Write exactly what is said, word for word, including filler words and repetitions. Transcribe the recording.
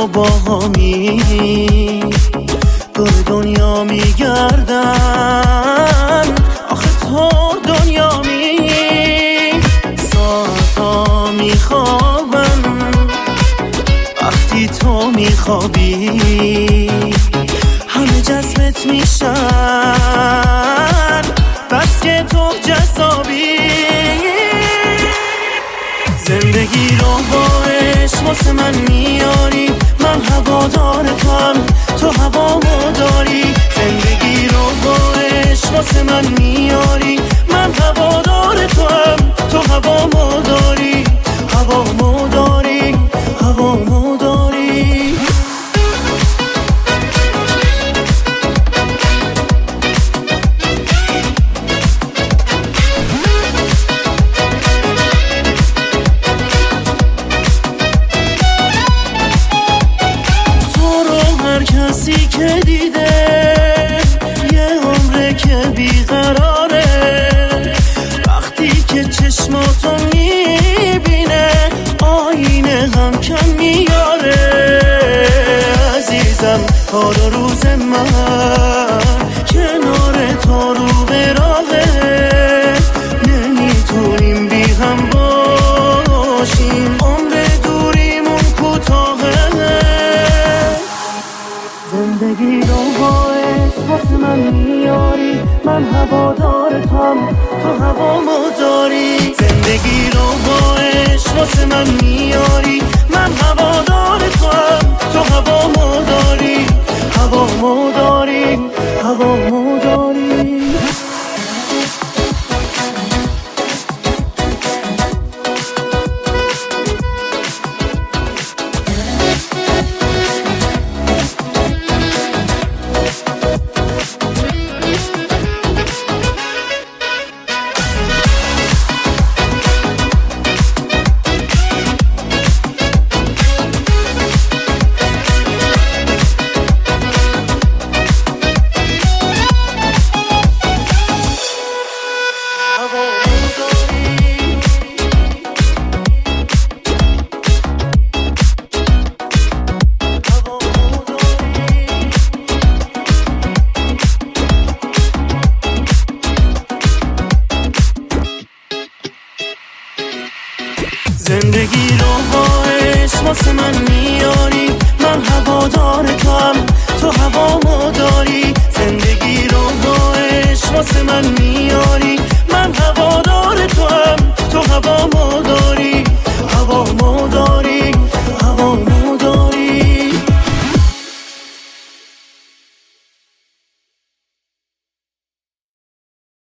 با همی دور دنیا میگردن، آخه تو دنیا می ساعتا میخوابن وقتی تو میخوابی، همه جذبت میشن بس که تو جذابی. زندگی رو با عشق واسه من میاری، من هوادار توام، تو هوامو داری. زندگی رو با عشق واسه من میاری، من هوادار توام، تو هوامو داری، هوامو داری، هوامو داری. کسی که دیده یه عمره که بیقراره، وقتی که چشماتو میبینه آینه هم کم میاره. عزیزم حال و روز من کنار تو رو به راهه، نمیتونیم بی هم باشیم، عمر دوریمون کوتاهه. زندگی رو با عشق واسه من میاری، من هوادار توام، تو هوامو داری. زندگی رو با عشق واسه من میاری، من هوادار توام، تو هوامو داری، هوامو داری، هوامو داری. زندگی رو با عشق واسه من میاری،